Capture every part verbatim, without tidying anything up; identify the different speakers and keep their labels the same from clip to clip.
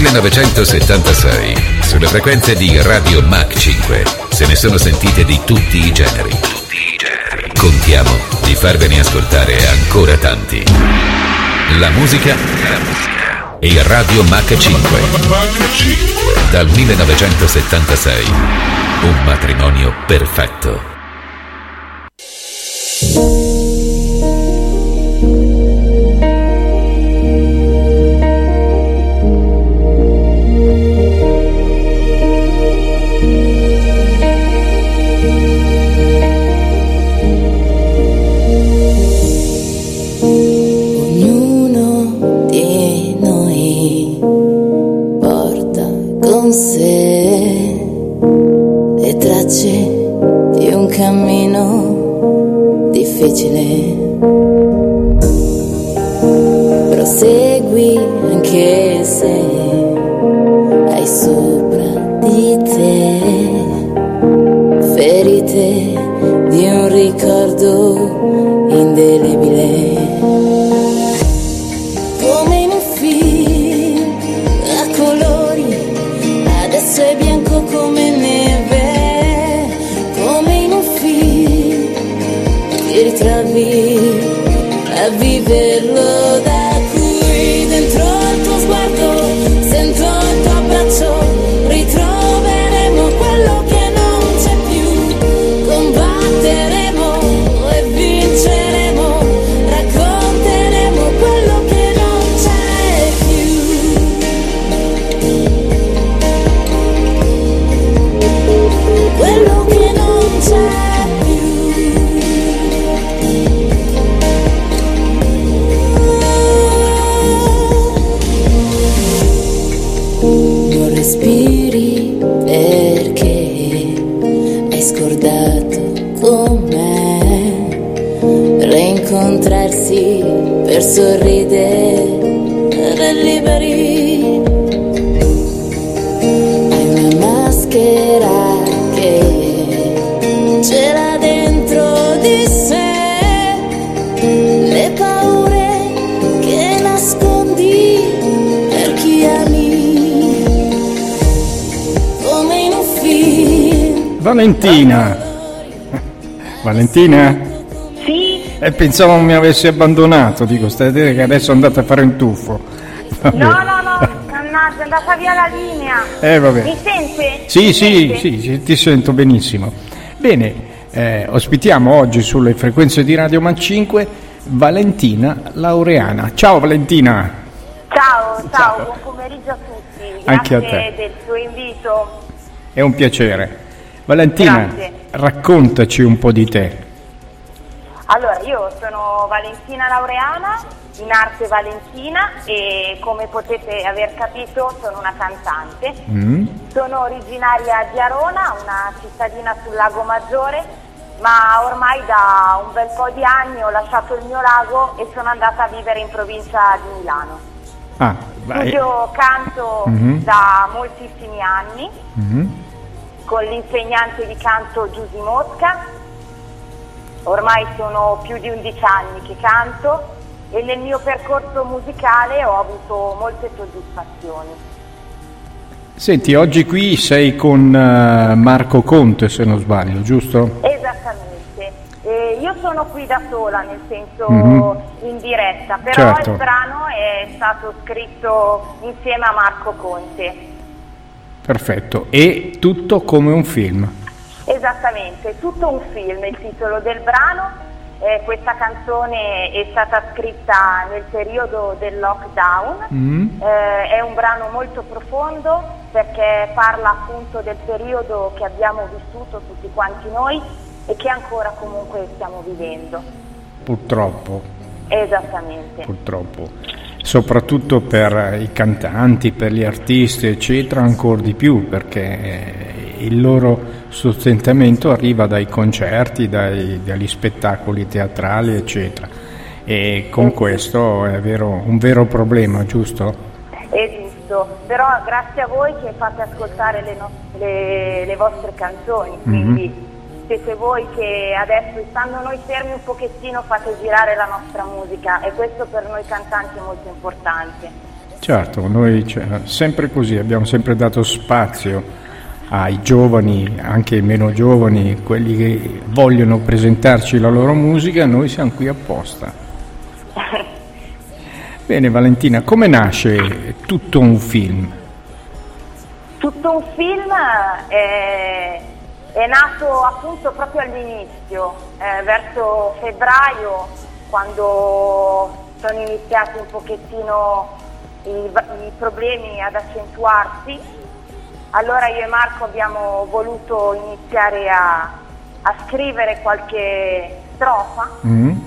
Speaker 1: millenovecentosettantasei, sulle frequenze di Radio Mach cinque, se ne sono sentite di tutti i generi. Tutti i generi. Contiamo di farvene ascoltare ancora tanti. La musica e Radio Mach cinque. Dal millenovecentosettantasei, un matrimonio perfetto.
Speaker 2: Prosegui anche se hai sopra di te ferite di un ricordo indelebile, come in un film a colori, adesso è bianco come neve, come in un film ti ritrovi a viverlo, da cui dentro il tuo sguardo sento il tuo abbraccio, ritroveremo quello che non c'è più, combatteremo e vinceremo, racconteremo quello che non c'è più, quello che non c'è più. Respiri perché hai scordato com'è reincontrarsi per sorridere liberi. Hai una maschera che ce l'ha dentro di sé, le paure che nascondi per chi ami.
Speaker 3: Valentina, Valentina?
Speaker 4: Sì?
Speaker 3: E pensavo mi avessi abbandonato, dico, stai a dire che adesso andate a fare un tuffo. Vabbè.
Speaker 4: No, no, no, mannaggia, è andata via la linea.
Speaker 3: Eh, vabbè.
Speaker 4: Mi sente?
Speaker 3: Sì,
Speaker 4: Mi
Speaker 3: sì,
Speaker 4: sente?
Speaker 3: sì, ti sento benissimo. Bene, eh, ospitiamo oggi sulle frequenze di Radio Mach cinque Valentina Laureana. Ciao Valentina.
Speaker 4: Ciao, ciao,
Speaker 3: Ciao.
Speaker 4: buon pomeriggio a tutti.
Speaker 3: Anche a
Speaker 4: Grazie
Speaker 3: te.
Speaker 4: del tuo invito.
Speaker 3: È un piacere. Valentina,
Speaker 4: Grazie.
Speaker 3: raccontaci un po' di te.
Speaker 4: Allora, io sono Valentina Laureana, in arte Valentina, e come potete aver capito sono una cantante.
Speaker 3: Mm.
Speaker 4: Sono originaria di Arona, una cittadina sul Lago Maggiore, ma ormai da un bel po' di anni ho lasciato il mio lago e sono andata a vivere in provincia di Milano.
Speaker 3: Ah, vai.
Speaker 4: Studio canto
Speaker 3: Mhm.
Speaker 4: da moltissimi anni,
Speaker 3: Mm.
Speaker 4: con l'insegnante di canto Giusy Mosca. Ormai sono più di undici anni che canto e nel mio percorso musicale ho avuto molte soddisfazioni.
Speaker 3: Senti, oggi qui sei con uh, Marco Conte, se non sbaglio, giusto?
Speaker 4: Esattamente. Eh, io sono qui da sola, nel senso
Speaker 3: Mhm.
Speaker 4: in diretta, però
Speaker 3: Certo.
Speaker 4: il brano è stato scritto insieme a Marco Conte.
Speaker 3: Perfetto. E tutto come un film.
Speaker 4: Esattamente, tutto un film, il titolo del brano. Eh, questa canzone è stata scritta nel periodo del lockdown,
Speaker 3: Mm.
Speaker 4: eh, è un brano molto profondo perché parla appunto del periodo che abbiamo vissuto tutti quanti noi e che ancora comunque stiamo vivendo.
Speaker 3: Purtroppo,
Speaker 4: Esattamente.
Speaker 3: purtroppo. Soprattutto per i cantanti, per gli artisti, eccetera, ancora di più, perché il loro sostentamento arriva dai concerti, dai, dagli spettacoli teatrali, eccetera. E con questo è vero, un vero problema, giusto?
Speaker 4: È giusto, però grazie a voi che fate ascoltare le, no- le, le vostre canzoni, quindi siete voi che adesso, stando noi fermi un pochettino, fate girare la nostra musica e questo per noi cantanti è molto importante.
Speaker 3: Certo, noi cioè, sempre così, abbiamo sempre dato spazio ai giovani, anche meno giovani, quelli che vogliono presentarci la loro musica, noi siamo qui apposta. Bene Valentina, come nasce Tutto un film?
Speaker 4: Tutto un film è, è nato appunto proprio all'inizio, eh, verso febbraio, quando sono iniziati un pochettino i, i problemi ad accentuarsi. Allora io e Marco abbiamo voluto iniziare a, a scrivere qualche strofa, mm.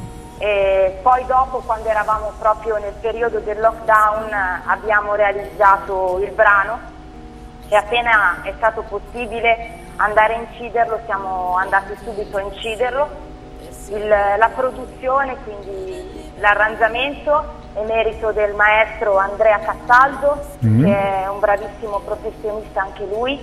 Speaker 4: e poi dopo, quando eravamo proprio nel periodo del lockdown, abbiamo realizzato il brano e appena è stato possibile andare a inciderlo siamo andati subito a inciderlo. Il, la produzione, quindi l'arrangiamento, è merito del maestro Andrea Castaldo, mm. che è un bravissimo professionista anche lui,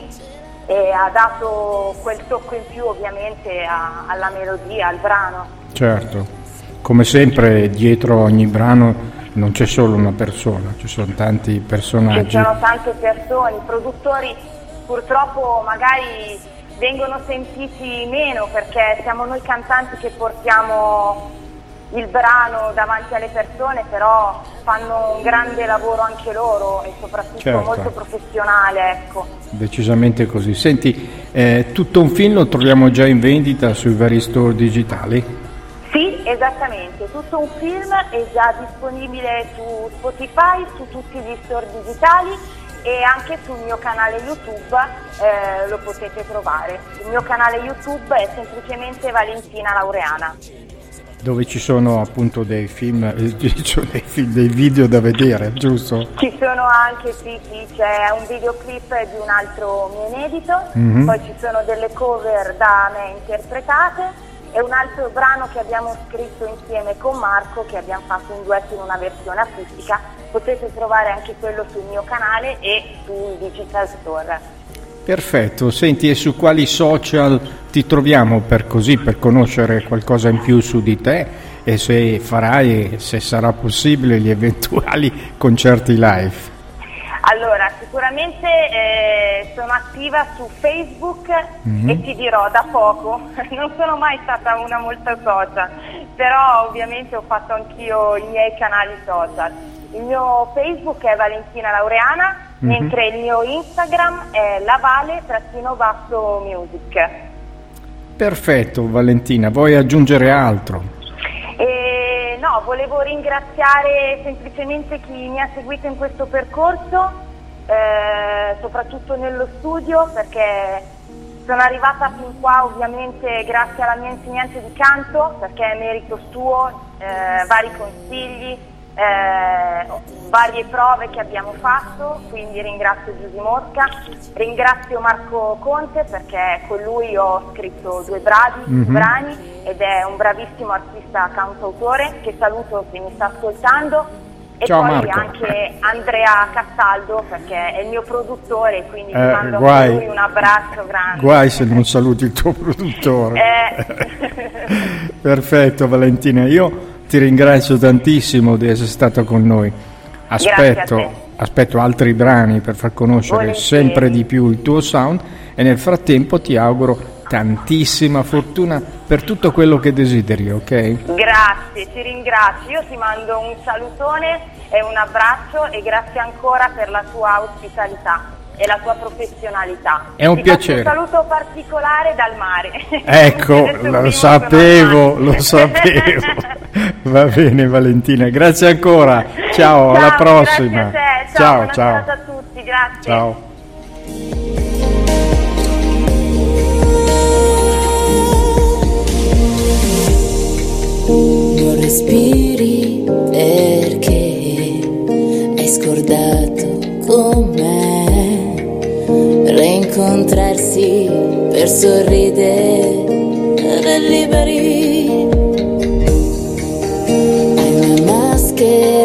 Speaker 4: e ha dato quel tocco in più ovviamente a, alla melodia, al brano.
Speaker 3: Certo, come sempre dietro ogni brano non c'è solo una persona, ci sono tanti personaggi.
Speaker 4: Ci sono tante persone, i produttori purtroppo magari vengono sentiti meno perché siamo noi cantanti che portiamo il brano davanti alle persone, però fanno un grande lavoro anche loro e soprattutto certo. molto professionale, ecco.
Speaker 3: Decisamente così. Senti, eh, Tutto un film lo troviamo già in vendita sui vari store digitali?
Speaker 4: Sì, esattamente, Tutto un film è già disponibile su Spotify, su tutti gli store digitali e anche sul mio canale YouTube eh, lo potete trovare. Il mio canale YouTube è semplicemente Valentina Laureana.
Speaker 3: Dove ci sono appunto dei film, dei, film, dei video da vedere, giusto?
Speaker 4: Ci sono anche, sì, sì, c'è un videoclip di un altro mio inedito, mm-hmm. poi ci sono delle cover da me interpretate e un altro brano che abbiamo scritto insieme con Marco, che abbiamo fatto in duetto in una versione acustica. Potete trovare anche quello sul mio canale e sul Digital Store.
Speaker 3: Perfetto, senti, e su quali social ti troviamo per così, per conoscere qualcosa in più su di te e se farai, se sarà possibile, gli eventuali concerti live?
Speaker 4: Allora, sicuramente eh, sono attiva su Facebook mm-hmm. e ti dirò da poco, non sono mai stata una molto social, però ovviamente ho fatto anch'io i miei canali social. Il mio Facebook è Valentina Laureana, mm-hmm. mentre il mio Instagram è lavale-basso-music.
Speaker 3: Perfetto Valentina, vuoi aggiungere altro?
Speaker 4: Eh, no, volevo ringraziare semplicemente chi mi ha seguito in questo percorso, eh, soprattutto nello studio, perché sono arrivata fin qua ovviamente grazie alla mia insegnante di canto, perché è merito suo, eh, vari consigli, Eh, varie prove che abbiamo fatto, quindi ringrazio Giusy Mosca, ringrazio Marco Conte perché con lui ho scritto due bravi, mm-hmm. brani ed è un bravissimo artista cantautore che saluto se mi sta ascoltando. E
Speaker 3: ciao,
Speaker 4: poi
Speaker 3: Marco.
Speaker 4: Anche Andrea Castaldo perché è il mio produttore, quindi
Speaker 3: eh,
Speaker 4: ti mando
Speaker 3: guai,
Speaker 4: a lui un abbraccio grande.
Speaker 3: Guai se non saluti il tuo produttore.
Speaker 4: Eh.
Speaker 3: Perfetto Valentina, io ti ringrazio tantissimo di essere stata con noi. Aspetto, aspetto altri brani per far conoscere Volentieri. sempre di più il tuo sound e nel frattempo ti auguro tantissima fortuna per tutto quello che desideri, ok?
Speaker 4: Grazie, ti ringrazio. Io ti mando un salutone e un abbraccio e grazie ancora per la tua ospitalità e la tua professionalità.
Speaker 3: È un
Speaker 4: ti
Speaker 3: piacere.
Speaker 4: Un saluto particolare dal mare.
Speaker 3: Ecco, lo sapevo, lo sapevo. Va bene Valentina, grazie ancora. Ciao, ciao alla prossima.
Speaker 4: Grazie a te.
Speaker 3: Ciao,
Speaker 4: ciao.
Speaker 3: ciao.
Speaker 4: Buona serata a tutti, grazie.
Speaker 3: Ciao.
Speaker 2: Non respiri perché hai scordato com'è reincontrarsi per sorridere liberi. Hai una maschera